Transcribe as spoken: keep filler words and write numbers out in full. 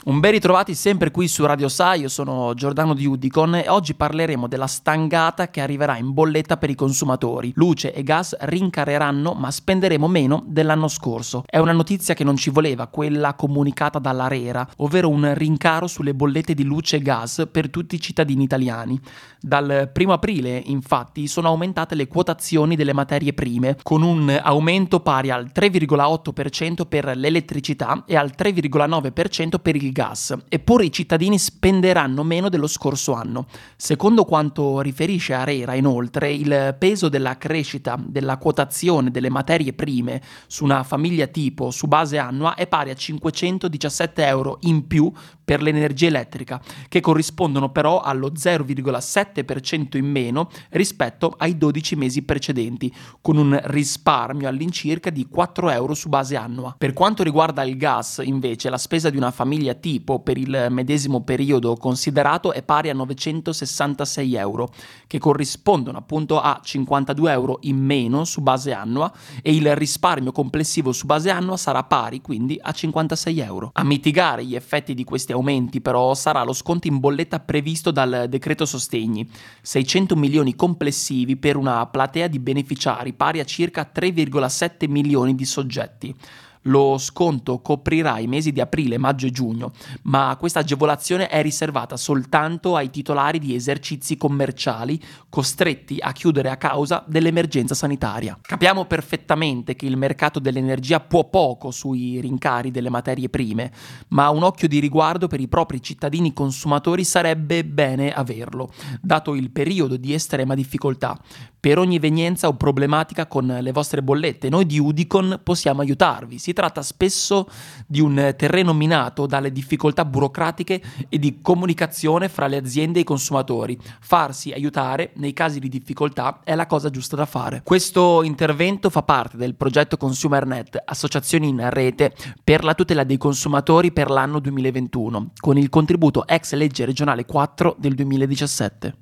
Un ben ritrovati sempre qui su Radio Sai, io sono Giordano di Udicon e oggi parleremo della stangata che arriverà in bolletta per i consumatori. Luce e gas rincareranno ma spenderemo meno dell'anno scorso. È una notizia che non ci voleva, quella comunicata dall'ARERA, ovvero un rincaro sulle bollette di luce e gas per tutti i cittadini italiani. Dal primo aprile, infatti, sono aumentate le quotazioni delle materie prime, con un aumento pari al tre virgola otto per cento per l'elettricità e al tre virgola nove per cento per il gas, eppure i cittadini spenderanno meno dello scorso anno. Secondo quanto riferisce ARERA, inoltre, il peso della crescita della quotazione delle materie prime su una famiglia tipo su base annua è pari a cinquecentodiciassette euro in più per l'energia elettrica, che corrispondono però allo zero virgola sette per cento in meno rispetto ai dodici mesi precedenti, con un risparmio all'incirca di quattro euro su base annua. Per quanto riguarda il gas, invece, la spesa di una famiglia tipo per il medesimo periodo considerato è pari a novecentosessantasei euro, che corrispondono appunto a cinquantadue euro in meno su base annua, e il risparmio complessivo su base annua sarà pari quindi a cinquantasei euro. A mitigare gli effetti di questi aumenti però sarà lo sconto in bolletta previsto dal decreto sostegni, seicento milioni complessivi per una platea di beneficiari pari a circa tre virgola sette milioni di soggetti. Lo sconto coprirà i mesi di aprile, maggio e giugno, ma questa agevolazione è riservata soltanto ai titolari di esercizi commerciali costretti a chiudere a causa dell'emergenza sanitaria. Capiamo perfettamente che il mercato dell'energia può poco sui rincari delle materie prime, ma un occhio di riguardo per i propri cittadini consumatori sarebbe bene averlo, dato il periodo di estrema difficoltà. Per ogni evenienza o problematica con le vostre bollette, noi di Udicon possiamo aiutarvi. Si tratta spesso di un terreno minato dalle difficoltà burocratiche e di comunicazione fra le aziende e i consumatori. Farsi aiutare nei casi di difficoltà è la cosa giusta da fare. Questo intervento fa parte del progetto ConsumerNet, associazioni in rete per la tutela dei consumatori per l'anno duemilaventuno, con il contributo ex legge regionale quattro del duemiladiciassette.